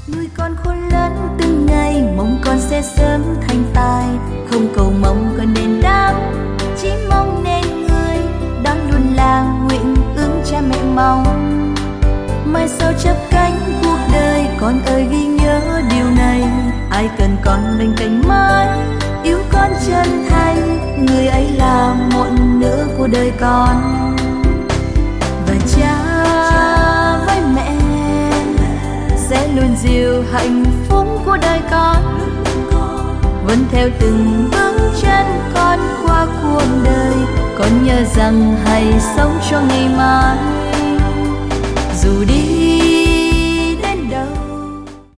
Nuôi con khôn lớn từng ngày, mong con sẽ sớm thành tài. Không cầu mong con nên đáp, chỉ mong nên người. Đó luôn là nguyện ước cha mẹ mong. Mai sau chắp cánh cuộc đời, con ơi ghi nhớ điều này. Ai cần con bên cạnh mãi, yêu con chân thành. Người ấy là muộn nữa của đời con. Và cha với mẹ sẽ luôn dìu hạnh phúc của đời con, vẫn theo từng bước chân con qua cuộc đời. Con nhớ rằng hãy sống cho ngày mai, dù đi